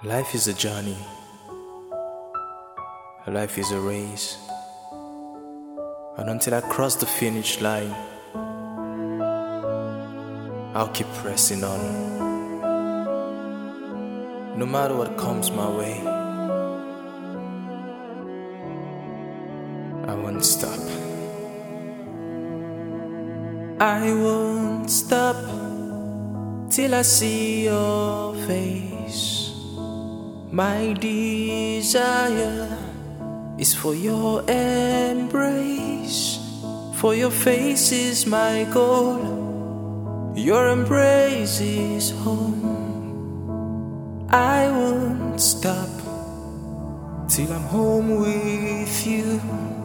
Life is a journey. Life is a race. And until I cross the finish line, I'll keep pressing on. No matter what comes my way, I won't stop. I won't stop till I see your face. My desire is for your embrace. For your face is my goal. Your embrace is home. I won't stop till I'm home with you.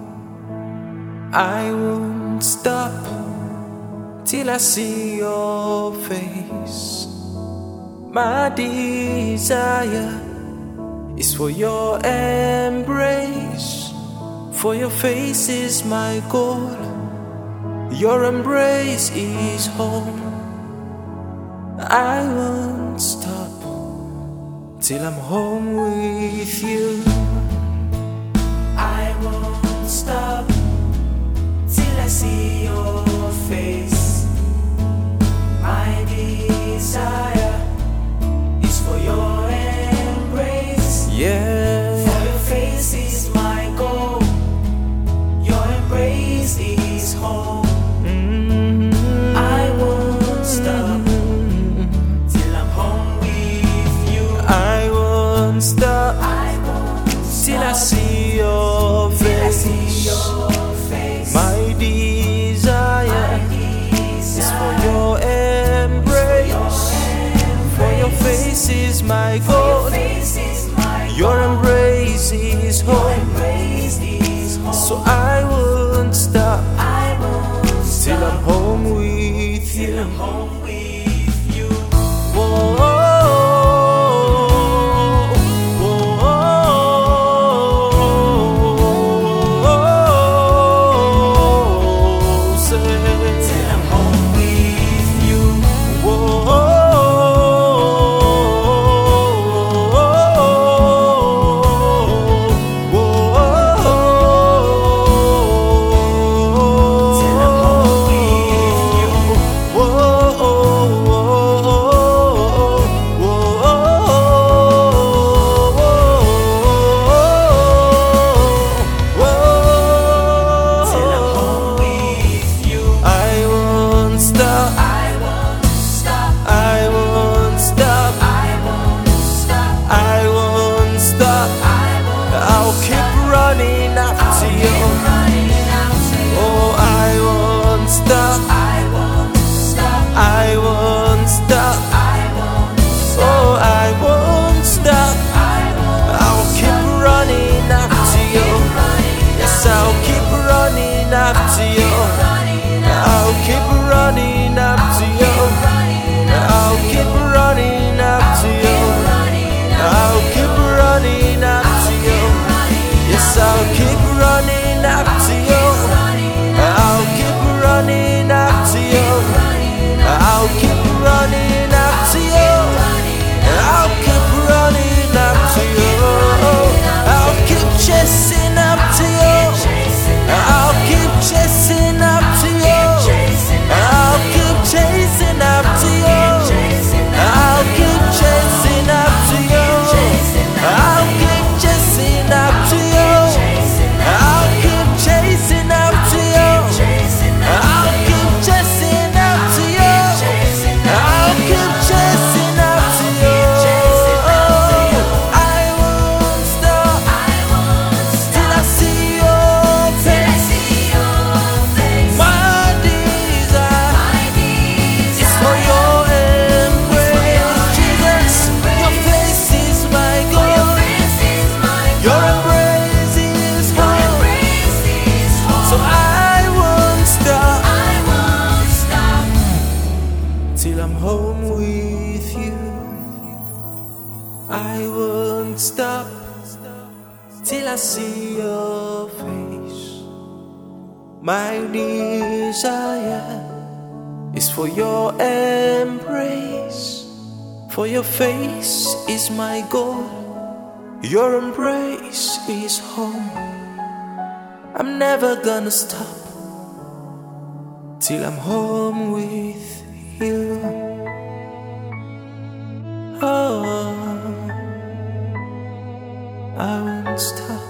I won't stop till I see your face. My desire is for your embrace. For your face is my goal. Your embrace is home. I won't stop till I'm home with you. I won't stop till I see your face. My desire is for your embrace. Yeah. For your face is my goal. Your embrace is home. I won't stop till I'm home with you. I won't stop till I see your face. My desire is for your embrace. For your face is my goal. Your embrace is home. So I won't stop till I'm home with you. Whoa, after you. I'll keep running after you. I'll keep running after you. I'll keep running after you. Yes, I'll keep running after you. I'll keep running after you. I'll keep running after you. I'll keep running after you. I'll keep chasing after you. I'll keep chasing after you. I'll keep chasing after you. I'll keep chasing after you. I'll keep chasing after you. I'll keep chasing after you. I'll keep chasing after you. I'll keep chasing after you. I won't stop till I see your face. My desire is for your embrace. Jesus, your face is my goal. Your embrace is home. So I won't stop till I'm home with you. I won't stop till I see your face. My desire is for your embrace. For your face is my goal, your embrace is home. I'm never gonna stop till I'm home with you. Oh, I won't stop.